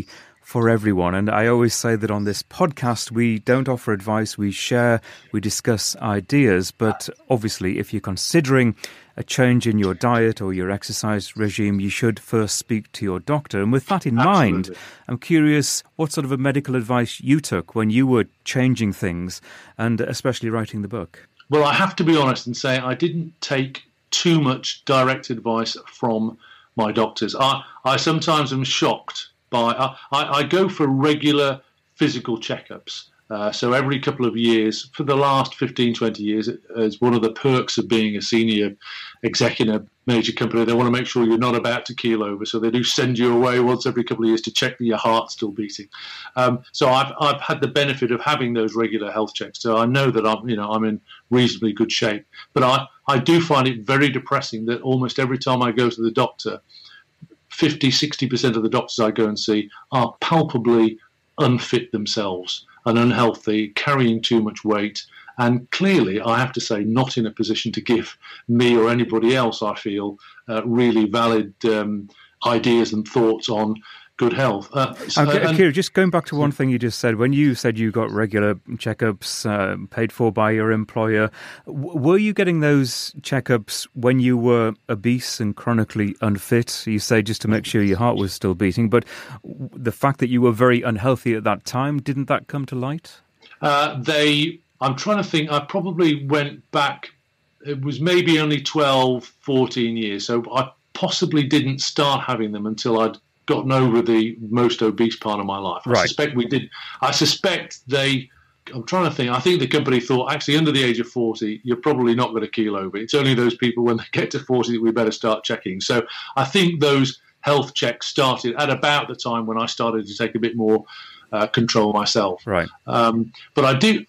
for everyone. And I always say that on this podcast, we don't offer advice, we share, we discuss ideas. But obviously, if you're considering a change in your diet or your exercise regime, you should first speak to your doctor. And with that in
Absolutely.
mind, I'm curious what sort of a medical advice you took when you were changing things and especially writing the book.
Well, I have to be honest and say I didn't take too much direct advice from my doctors. I, I sometimes am shocked by, I, I, I go for regular physical checkups. Uh, so every couple of years, for the last fifteen, twenty years, as one of the perks of being a senior exec in a major company, they want to make sure you're not about to keel over. So they do send you away once every couple of years to check that your heart's still beating. Um, so I've I've had the benefit of having those regular health checks. So I know that I'm you know I'm in reasonably good shape. But I, I do find it very depressing that almost every time I go to the doctor, fifty, sixty percent of the doctors I go and see are palpably unfit themselves and unhealthy, carrying too much weight, and clearly, I have to say, not in a position to give me or anybody else, I feel, uh, really valid um, ideas and thoughts on good health. Uh, so,
okay,
and,
Kira, just going back to one thing you just said, when you said you got regular checkups uh, paid for by your employer, w- were you getting those checkups when you were obese and chronically unfit? You say just to make sure your heart was still beating, but w- the fact that you were very unhealthy at that time, didn't that come to light?
Uh, they, I'm trying to think, I probably went back, it was maybe only twelve, fourteen years, so I possibly didn't start having them until I'd gotten over the most obese part of my life. I
right.
suspect we did. I suspect they, I'm trying to think, I think the company thought, actually, under the age of forty, you're probably not going to keel over. It's only those people when they get to forty that we better start checking. So I think those health checks started at about the time when I started to take a bit more uh, control myself.
Right.
Um, but I do,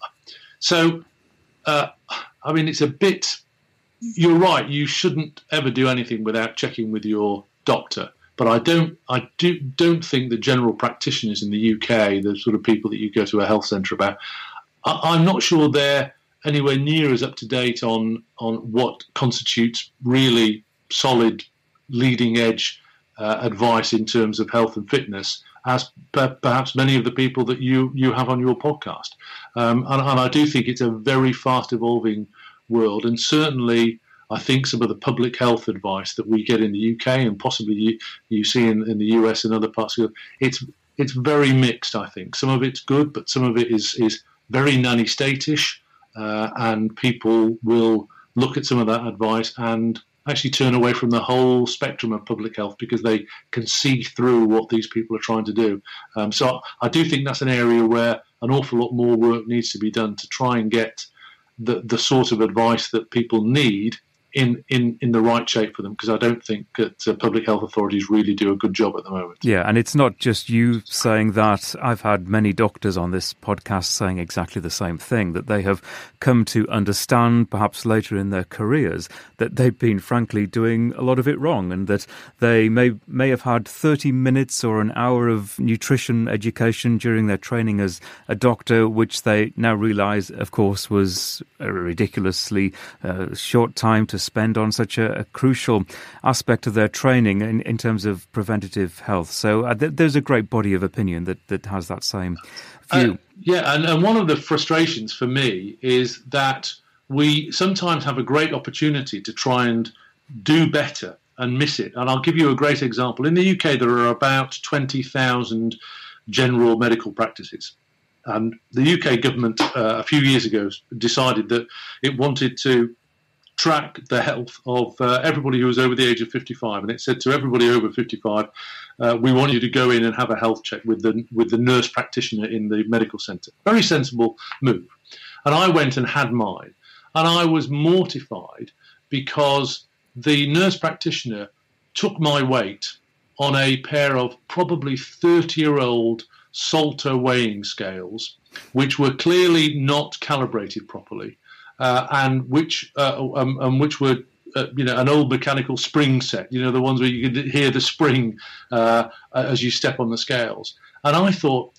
so, uh, I mean, it's a bit, you're right, you shouldn't ever do anything without checking with your doctor. But I don't, I do, don't think the general practitioners in the U K, the sort of people that you go to a health centre about, I, I'm not sure they're anywhere near as up to date on on what constitutes really solid, leading edge uh, advice in terms of health and fitness as per, perhaps many of the people that you you have on your podcast. Um, and, and I do think it's a very fast evolving world, and certainly I think some of the public health advice that we get in the U K and possibly you, you see in, in the U S and other parts of the world, it's it's very mixed, I think. Some of it's good, but some of it is, is very nanny state-ish, uh, and people will look at some of that advice and actually turn away from the whole spectrum of public health because they can see through what these people are trying to do. Um, so I do think that's an area where an awful lot more work needs to be done to try and get the, the sort of advice that people need in, in, in the right shape for them, because I don't think that uh, public health authorities really do a good job at the moment.
Yeah, and it's not just you saying that. I've had many doctors on this podcast saying exactly the same thing, that they have come to understand, perhaps later in their careers, that they've been, frankly, doing a lot of it wrong, and that they may may have had thirty minutes or an hour of nutrition education during their training as a doctor, which they now realise, of course, was a ridiculously uh, short time to spend on such a, a crucial aspect of their training in, in terms of preventative health. So uh, th- there's a great body of opinion that, that has that same view.
Uh, yeah, and, and one of the frustrations for me is that we sometimes have a great opportunity to try and do better and miss it. And I'll give you a great example. In the U K, there are about twenty thousand general medical practices. And the U K government uh, a few years ago decided that it wanted to track the health of uh, everybody who was over the age of fifty-five, and it said to everybody over fifty-five, uh, we want you to go in and have a health check with the with the nurse practitioner in the medical centre. Very sensible move. And I went and had mine, and I was mortified because the nurse practitioner took my weight on a pair of probably thirty-year-old Salter weighing scales, which were clearly not calibrated properly. Uh, and which uh, um, um, which were, uh, you know, an old mechanical spring set, you know, the ones where you could hear the spring uh, as you step on the scales. And I thought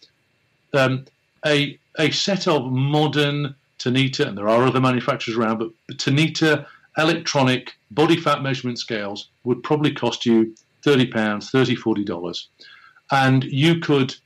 um, a a set of modern Tanita, and there are other manufacturers around, but Tanita electronic body fat measurement scales would probably cost you thirty pounds, thirty dollars, forty dollars. And you could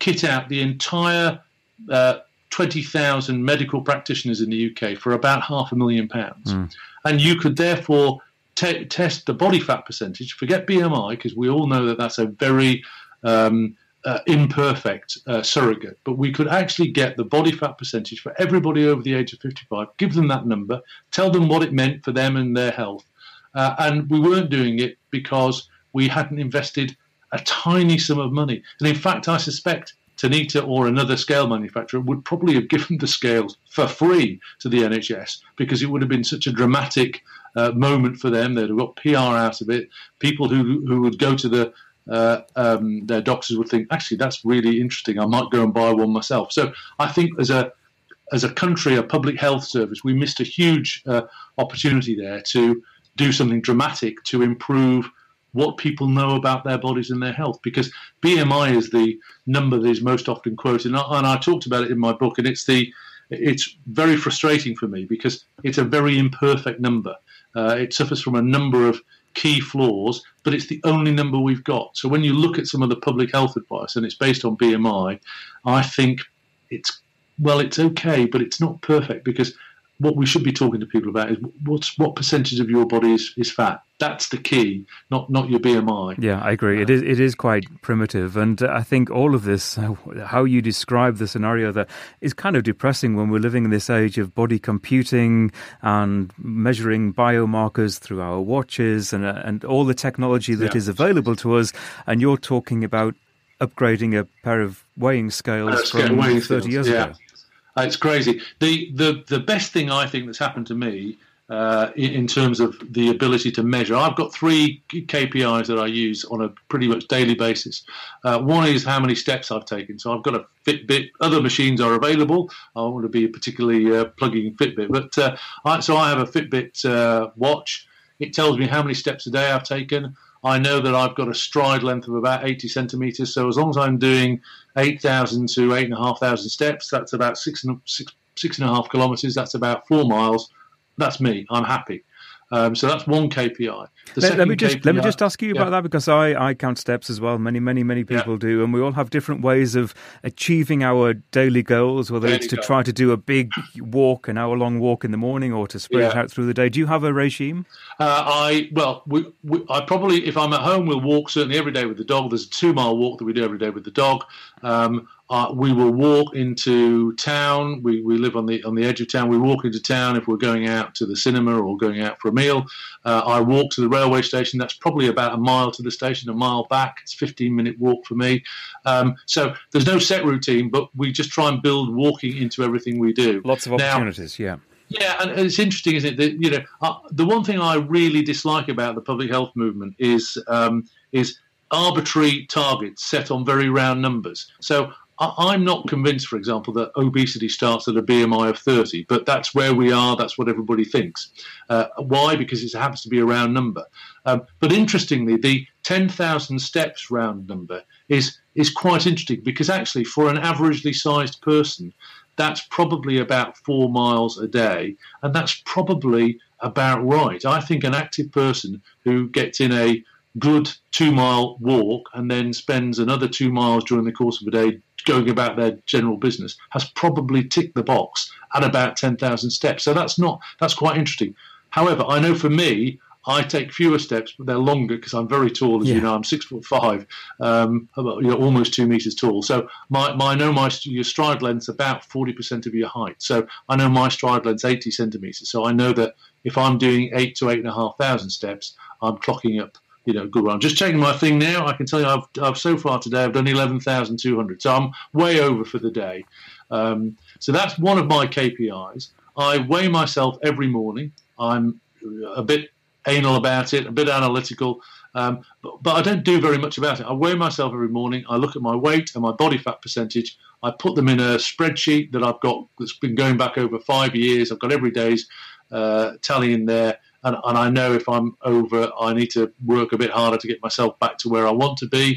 kit out the entire uh, twenty thousand medical practitioners in the U K for about half a million pounds. Mm. And you could therefore te- test the body fat percentage, forget B M I, because we all know that that's a very um, uh, imperfect uh, surrogate. But we could actually get the body fat percentage for everybody over the age of fifty-five, give them that number, tell them what it meant for them and their health. Uh, and we weren't doing it because we hadn't invested a tiny sum of money. And in fact, I suspect Tanita or another scale manufacturer would probably have given the scales for free to the N H S, because it would have been such a dramatic uh, moment for them. They'd have got P R out of it. People who who would go to the uh, um, their doctors would think, actually, that's really interesting. I might go and buy one myself. So I think as a as a country, a public health service, we missed a huge uh, opportunity there to do something dramatic to improve what people know about their bodies and their health, because B M I is the number that is most often quoted, and I, and I talked about it in my book, and it's the it's very frustrating for me because it's a very imperfect number. Uh, it suffers from a number of key flaws, but it's the only number we've got. So when you look at some of the public health advice and it's based on B M I, I think it's, well, it's okay, but it's not perfect, because what we should be talking to people about is what's what percentage of your body is, is fat. That's the key, not not your B M I.
Yeah, I agree. Uh, it is it is quite primitive, and I think all of this, how you describe the scenario, that is kind of depressing when we're living in this age of body computing and measuring biomarkers through our watches and and all the technology that yeah. is available to us. And you're talking about upgrading a pair of weighing scales uh, from weighing thirty scales. years
yeah.
ago.
Uh, it's crazy. The, the the best thing I think that's happened to me uh, in, in terms of the ability to measure, I've got three K P Is that I use on a pretty much daily basis. Uh, one is how many steps I've taken. So I've got a Fitbit. Other machines are available. I want to be particularly uh, plugging Fitbit. But uh, I, so I have a Fitbit uh, watch. It tells me how many steps a day I've taken. I know that I've got a stride length of about eighty centimetres, so as long as I'm doing eight thousand to eight thousand five hundred steps, that's about six and, six, six and a half kilometres, that's about four miles. That's me. I'm happy. Um, so that's one K P I. The
let, let me just
K P I,
let me just ask you
yeah.
about that, because I, I count steps as well. Many many many people yeah. do, and we all have different ways of achieving our daily goals. Whether daily it's to goal. try to do a big walk, an hour long walk in the morning, or to spread yeah. it out through the day. Do you have a regime?
Uh, I well, we, we, I probably, if I'm at home, we'll walk certainly every day with the dog. There's a two mile walk that we do every day with the dog. Um, Uh, we will walk into town. We, we live on the on the edge of town. We walk into town if we're going out to the cinema or going out for a meal. Uh, I walk to the railway station. That's probably about a mile to the station, a mile back. It's a fifteen minute walk for me. Um, so there's no set routine, but we just try and build walking into everything we do.
Lots of opportunities,
now,
yeah.
Yeah, and it's interesting, isn't it? That, you know, uh, the one thing I really dislike about the public health movement is um, is arbitrary targets set on very round numbers. So I'm not convinced, for example, that obesity starts at a B M I of thirty, but that's where we are. That's what everybody thinks. Uh, why? Because it happens to be a round number. Um, but interestingly, the ten thousand steps round number is is quite interesting, because actually for an averagely sized person, that's probably about four miles a day, and that's probably about right. I think an active person who gets in a good two-mile walk and then spends another two miles during the course of a day going about their general business has probably ticked the box at about ten thousand steps. So that's not that's quite interesting. However, I know for me, I take fewer steps, but they're longer because I'm very tall, as yeah. you know. I'm six foot five, um, you know, almost two meters tall. So my, my I know my your stride length's about forty percent of your height. So I know my stride length's eighty centimeters. So I know that if I'm doing eight to eight and a half thousand steps, I'm clocking up, you know, good. I'm just checking my thing now. I can tell you, I've, I've so far today, I've done eleven thousand two hundred. So I'm way over for the day. Um, so that's one of my K P Is. I weigh myself every morning. I'm a bit anal about it, a bit analytical, um, but, but I don't do very much about it. I weigh myself every morning. I look at my weight and my body fat percentage. I put them in a spreadsheet that I've got that's been going back over five years. I've got every day's uh, tally in there. And, and I know if I'm over, I need to work a bit harder to get myself back to where I want to be.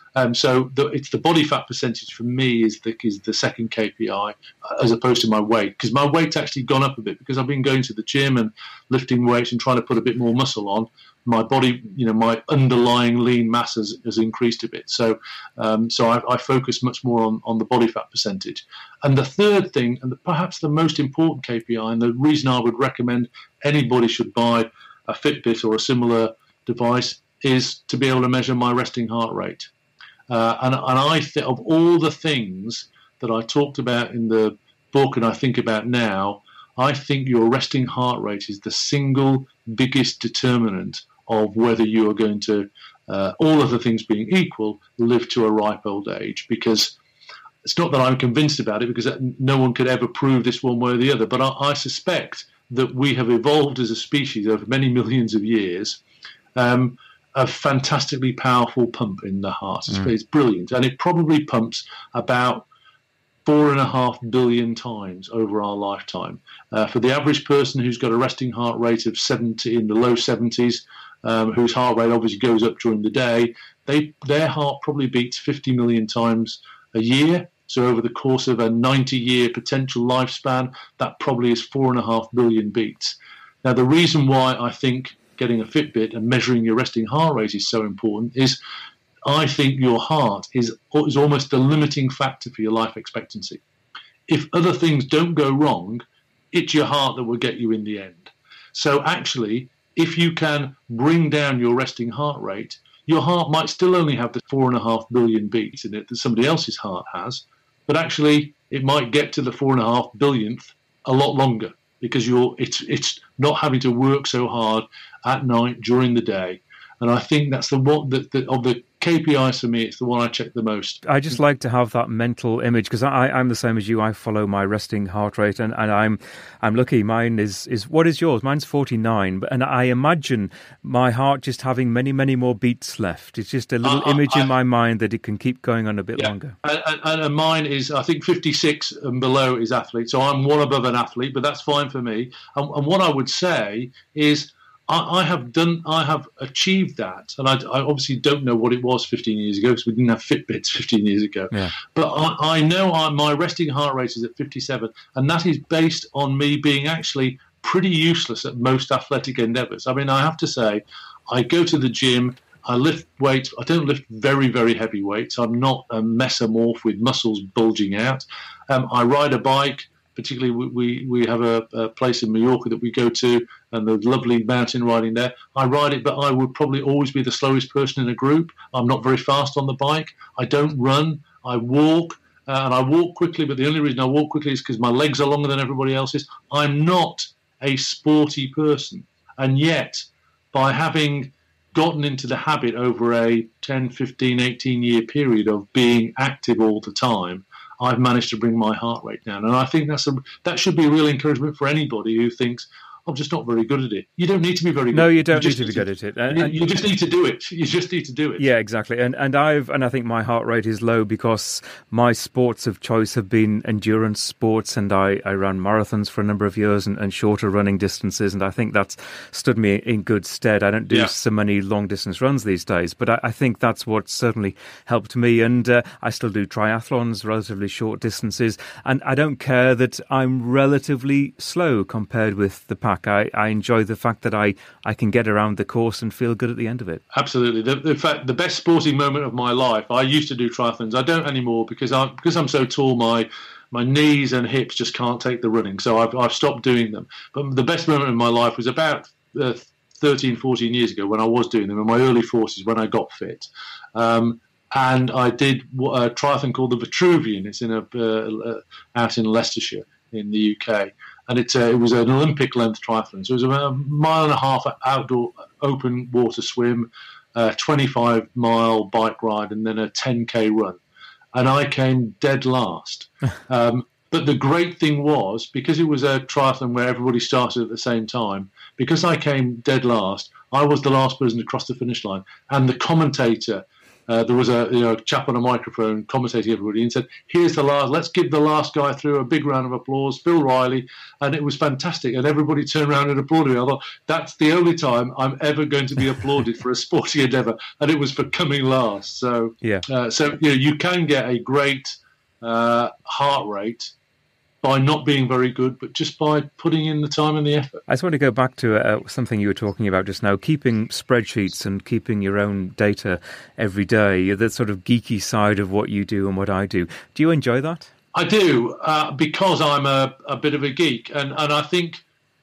Um, so the, it's the body fat percentage for me is the is the second K P I as opposed to my weight, because my weight's actually gone up a bit because I've been going to the gym and lifting weights and trying to put a bit more muscle on. My body, you know, my underlying lean mass has, has increased a bit. So, um, so I, I focus much more on, on the body fat percentage. And the third thing, and the, perhaps the most important K P I, and the reason I would recommend anybody should buy a Fitbit or a similar device, is to be able to measure my resting heart rate. Uh, and, and I think of all the things that I talked about in the book and I think about now, I think your resting heart rate is the single biggest determinant of whether you are going to, uh, all other things being equal, live to a ripe old age. Because it's not that I'm convinced about it, because no one could ever prove this one way or the other, but I, I suspect that we have evolved as a species over many millions of years, um, a fantastically powerful pump in the heart. It's, mm. it's brilliant. And it probably pumps about four and a half billion times over our lifetime. Uh, for the average person who's got a resting heart rate of seventy, in the low seventies, um, whose heart rate obviously goes up during the day, they their heart probably beats fifty million times a year. So over the course of a ninety-year potential lifespan, that probably is four and a half billion beats. Now, the reason why I think getting a Fitbit and measuring your resting heart rate is so important is I think your heart is, is almost the limiting factor for your life expectancy. If other things don't go wrong, it's your heart that will get you in the end. So actually, if you can bring down your resting heart rate, your heart might still only have the four and a half billion beats in it that somebody else's heart has, but actually it might get to the four and a half billionth a lot longer, because you're it's it's not having to work so hard at night during the day. And I think that's the one that the, of the K P Is for me, it's the one I check the most.
I just like to have that mental image, because I, I'm the same as you. I follow my resting heart rate, and, and I'm I'm lucky. Mine is, is what is yours? Mine's forty-nine, and I imagine my heart just having many, many more beats left. It's just a little uh, image I, in my mind that it can keep going on a bit
yeah.
longer.
And, and, and mine is, I think, fifty-six and below is athlete, so I'm one above an athlete, but that's fine for me. And, and what I would say is, I have done. I have achieved that, and I, I obviously don't know what it was fifteen years ago because we didn't have Fitbits fifteen years ago. Yeah. But I, I know I, my resting heart rate is at fifty-seven, and that is based on me being actually pretty useless at most athletic endeavours. I mean, I have to say, I go to the gym, I lift weights. I don't lift very, very heavy weights. I'm not a mesomorph with muscles bulging out. Um, I ride a bike. Particularly, we, we have a, a place in Mallorca that we go to, and there's lovely mountain riding there. I ride it, but I would probably always be the slowest person in a group. I'm not very fast on the bike. I don't run. I walk, uh, and I walk quickly, but the only reason I walk quickly is because my legs are longer than everybody else's. I'm not a sporty person. And yet, by having gotten into the habit over a ten, fifteen, eighteen-year period of being active all the time, I've managed to bring my heart rate down. And I think that's a, that should be a real encouragement for anybody who thinks, I'm just not very good at it. You don't need to be very good.
No, you don't you need to be good at it.
And, you, you just need to do it. You just need to do it.
Yeah, exactly. And and I've and I think my heart rate is low because my sports of choice have been endurance sports, and I, I ran marathons for a number of years and, and shorter running distances, and I think that's stood me in good stead. I don't do yeah. so many long distance runs these days, but I, I think that's what certainly helped me. And uh, I still do triathlons, relatively short distances, and I don't care that I'm relatively slow compared with the pack. I, I enjoy the fact that I, I can get around the course and feel good at the end of it.
Absolutely. The, in fact, the best sporting moment of my life, I used to do triathlons. I don't anymore because, I, because I'm so tall, my my knees and hips just can't take the running. So I've, I've stopped doing them. But the best moment of my life was about uh, thirteen, fourteen years ago when I was doing them, in my early forties when I got fit. Um, and I did a triathlon called the Vitruvian. It's in a uh, out in Leicestershire in the U K. And it's a, it was an Olympic-length triathlon. So it was about a mile and a half outdoor open water swim, a twenty-five mile bike ride, and then a ten K run. And I came dead last. um, but the great thing was, because it was a triathlon where everybody started at the same time, because I came dead last, I was the last person to cross the finish line. And the commentator uh, there was a you know chap on a microphone commentating everybody and said, "Here's the last. Let's give the last guy through a big round of applause, Phil Riley," and it was fantastic. And everybody turned around and applauded me. I thought that's the only time I'm ever going to be applauded for a sporting endeavour, and it was for coming last. So
yeah,
uh, so you know you can get a great uh, heart rate by not being very good, but just by putting in the time and the effort.
I just want to go back to uh, something you were talking about just now, keeping spreadsheets and keeping your own data every day, the sort of geeky side of what you do and what I do. Do you enjoy that?
I do, uh, because I'm a, a bit of a geek. And, and I think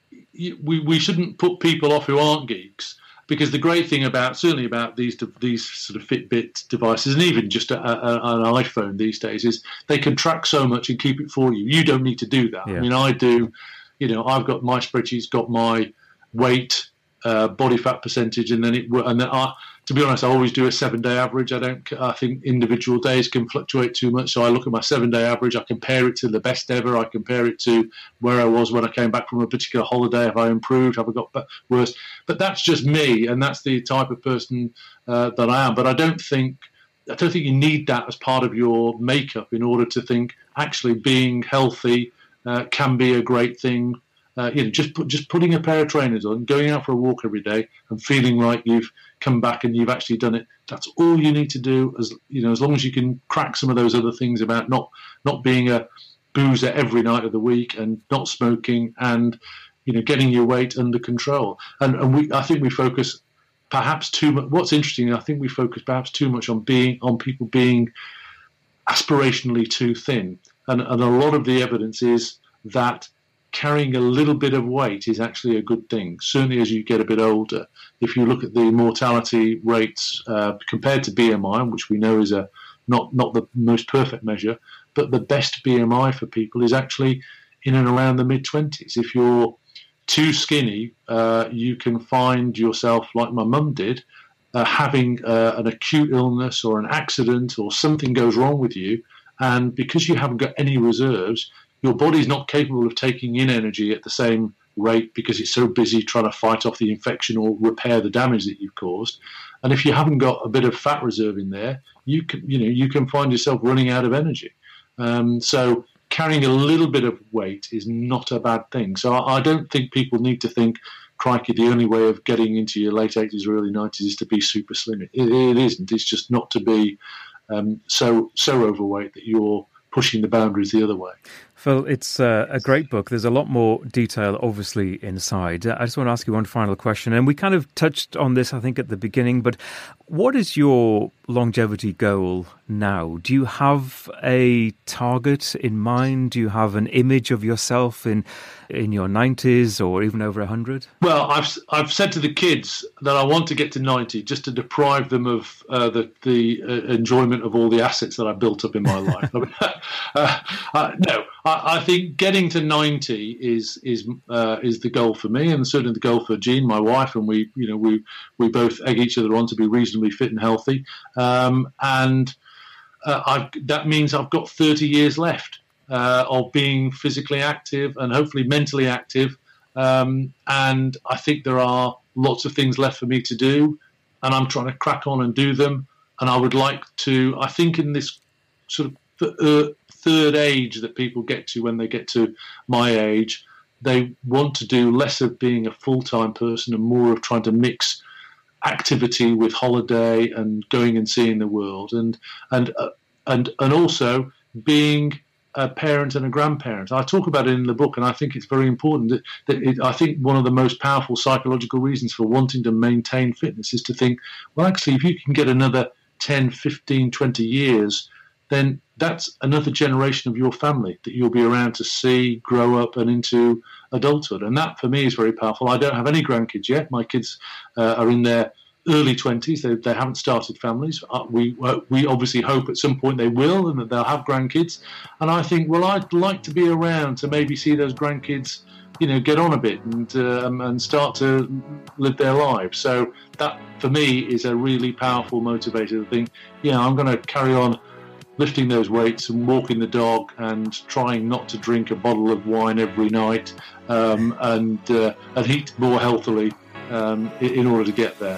we, we shouldn't put people off who aren't geeks. Because the great thing about, certainly about these these sort of Fitbit devices, and even just a, a, an iPhone these days, is they can track so much and keep it for you. You don't need to do that. Yeah. I mean, I do, you know, I've got my spreadsheet's got my weight, uh, body fat percentage, and then it, and then I, to be honest, I always do a seven day average. I don't, I think individual days can fluctuate too much. So I look at my seven day average, I compare it to the best ever. I compare it to where I was when I came back from a particular holiday. Have I improved? Have I got worse? But that's just me. And that's the type of person uh, that I am. But I don't think, I don't think you need that as part of your makeup in order to think actually being healthy uh, can be a great thing. Uh, you know, just put, just putting a pair of trainers on, going out for a walk every day, and feeling like you've come back and you've actually done it. That's all you need to do. As you know, as long as you can crack some of those other things about not not being a boozer every night of the week and not smoking, and you know, getting your weight under control. And and we, I think we focus perhaps too much. What's interesting, I think we focus perhaps too much on being on people being aspirationally too thin, and and a lot of the evidence is that carrying a little bit of weight is actually a good thing, certainly as you get a bit older. If you look at the mortality rates uh, compared to B M I, which we know is a not, not the most perfect measure, but the best B M I for people is actually in and around the mid-twenties. If you're too skinny, uh, you can find yourself, like my mum did, uh, having uh, an acute illness or an accident or something goes wrong with you, and because you haven't got any reserves, your body's not capable of taking in energy at the same rate because it's so busy trying to fight off the infection or repair the damage that you've caused. And if you haven't got a bit of fat reserve in there, you can, you know, you can find yourself running out of energy. Um, so carrying a little bit of weight is not a bad thing. So I, I don't think people need to think, crikey, the only way of getting into your late eighties or early nineties is to be super slim. It, it isn't. It's just not to be um, so so overweight that you're pushing the boundaries the other way.
Phil, it's uh, a great book. There's a lot more detail, obviously, inside. I just want to ask you one final question. And we kind of touched on this, I think, at the beginning. But what is your longevity goal now? Do you have a target in mind? Do you have an image of yourself in in your nineties or even over one hundred?
Well, I've I've said to the kids that I want to get to ninety just to deprive them of uh, the, the uh, enjoyment of all the assets that I built up in my life. I mean, uh, uh, no. I think getting to ninety is is uh, is the goal for me, and certainly the goal for Jean, my wife, and we you know we we both egg each other on to be reasonably fit and healthy, um, and uh, I've, that means I've got thirty years left uh, of being physically active and hopefully mentally active, um, and I think there are lots of things left for me to do, and I'm trying to crack on and do them, and I would like to. I think in this sort of uh, third age that people get to when they get to my age, they want to do less of being a full-time person and more of trying to mix activity with holiday and going and seeing the world, and and uh, and and also being a parent and a grandparent. I talk about it in the book, and I think it's very important. That, that it, I think one of the most powerful psychological reasons for wanting to maintain fitness is to think, well, actually, if you can get another ten, fifteen, twenty years, then that's another generation of your family that you'll be around to see grow up and into adulthood. And that, for me, is very powerful. I don't have any grandkids yet. My kids uh, are in their early twenties. They, they haven't started families. Uh, we uh, we obviously hope at some point they will and that they'll have grandkids. And I think, well, I'd like to be around to maybe see those grandkids, you know, get on a bit and um, and start to live their lives. So that, for me, is a really powerful motivator to think, yeah, I'm going to carry on lifting those weights and walking the dog and trying not to drink a bottle of wine every night, um, and uh, and eat more healthily um, in order to get there.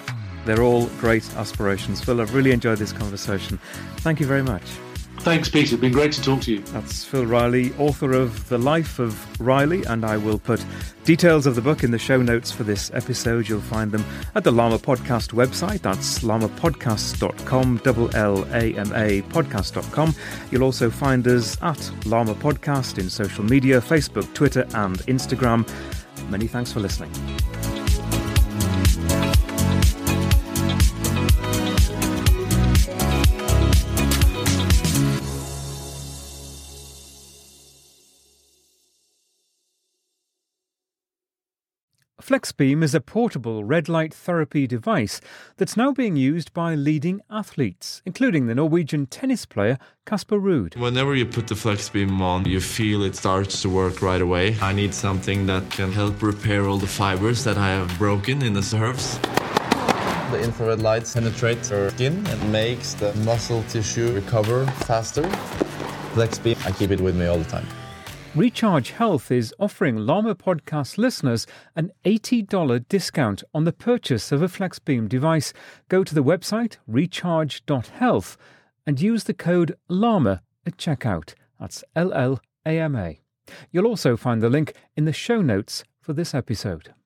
They're all great aspirations. Phil, I've really enjoyed this conversation. Thank you very much.
Thanks, Peter. It's been great to talk to you.
That's Phil Riley, author of The Life of Riley, and I will put details of the book in the show notes for this episode. You'll find them at the Llama Podcast website. That's llama podcast dot com, L L A M A podcast dot com. You'll also find us at Llama Podcast in social media, Facebook, Twitter and Instagram. Many thanks for listening. FlexBeam is a portable red light therapy device that's now being used by leading athletes, including the Norwegian tennis player Casper Ruud.
Whenever you put the FlexBeam on, you feel it starts to work right away. I need something that can help repair all the fibers that I have broken in the nerves. The infrared lights penetrate your skin and makes the muscle tissue recover faster. FlexBeam, I keep it with me all the time.
Recharge Health is offering Llama Podcast listeners an eighty dollars discount on the purchase of a FlexBeam device. Go to the website recharge dot health and use the code LLAMA at checkout. That's L L A M A. You'll also find the link in the show notes for this episode.